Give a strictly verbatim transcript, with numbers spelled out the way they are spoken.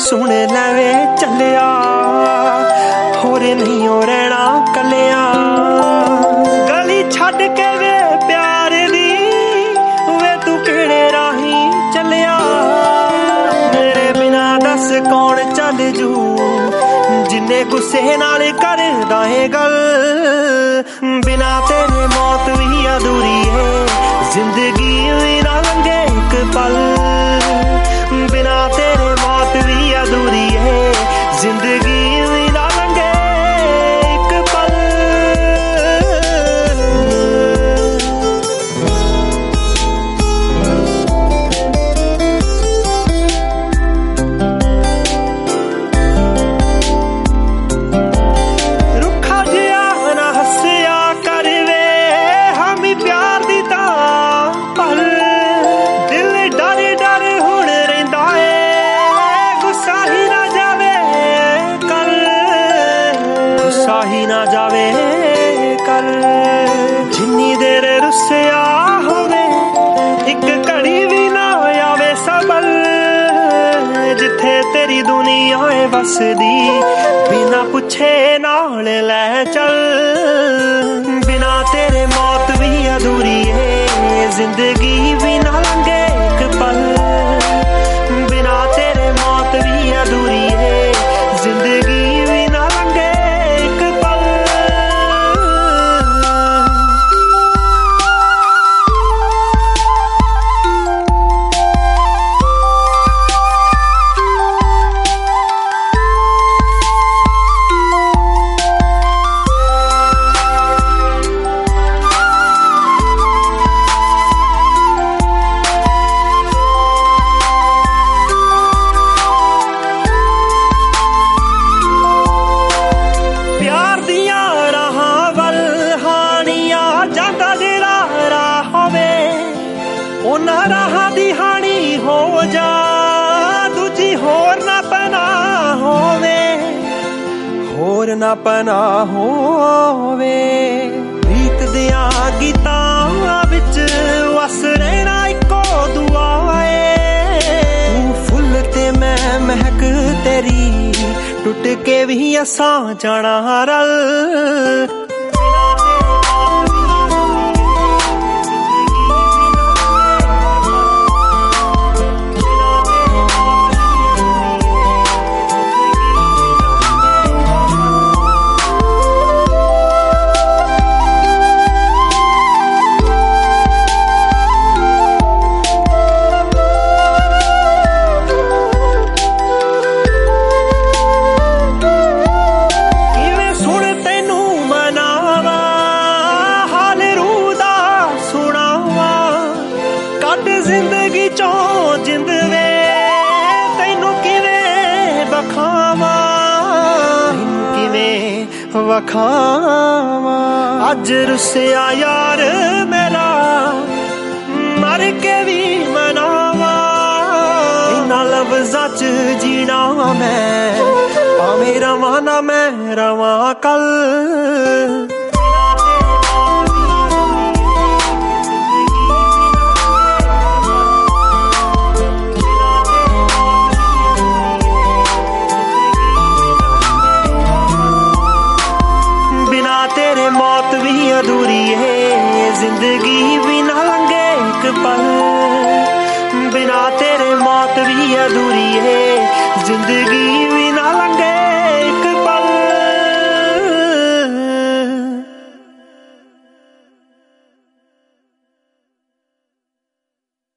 सुन लवे चलिया होर नहीं हो रहना कलिया गली छड़ के वे प्यार दी वे तू केड़े राही चलिया मेरे बिना दस कौन चल जू जिन्ने गुस्से नाल करदा है गल बिना तेरे मौत भी अधूरी है जिंदगी भी ना लंघे एक पल बिना तेरे मौत भी अधूरी है जिंदगी भी ना लंघे एक पल रुखा जिया ना हस्या कर वे हम ही प्यार दी तां पल दिल डर डर हुण रहिंदा है गुस्सा ही ना जावे कल गुस्सा ही ना जावे कल जिन्नी देर रुस्सिया होवे एक घड़ी भी ना आवे सबल जिथे तेरी दुनिया है वसदी बिना पुछे नाल लै चल बिना तेरे मौत भी अधूरी है जिंदगी भी ना लंघे एक पल बिना तेरे मौत भी अधूरी है जिंदगी भी ना लंघे एक पल प्यार दिया राहां वल हानिया जांदा जेड़ा राह होवे उन्हां राहां दी हानी हो जा दूजी होर ना पनाह होवे होर ना पनाह होवे प्रीत दियां गीतां विच वस रहना इको दुआ है तू फुल ते मैं महक तेरी टुट के भी असां जाना रल किवें सुन तैनू मनावा हाल रूह दा सुनावा कट जिंदगी चों जिंद वे तैनू किवें बखावा किवें वखावा अज रुसिया यार मेरा मर के भी मनावा इन्हां लफ्ज़ां च जीना मैं भावें रवां ना मैं रवां कल बिना तेरे मौत भी अधूरी है जिंदगी भी ना लंघे एक पल बिना तेरे मौत भी अधूरी है जिंदगी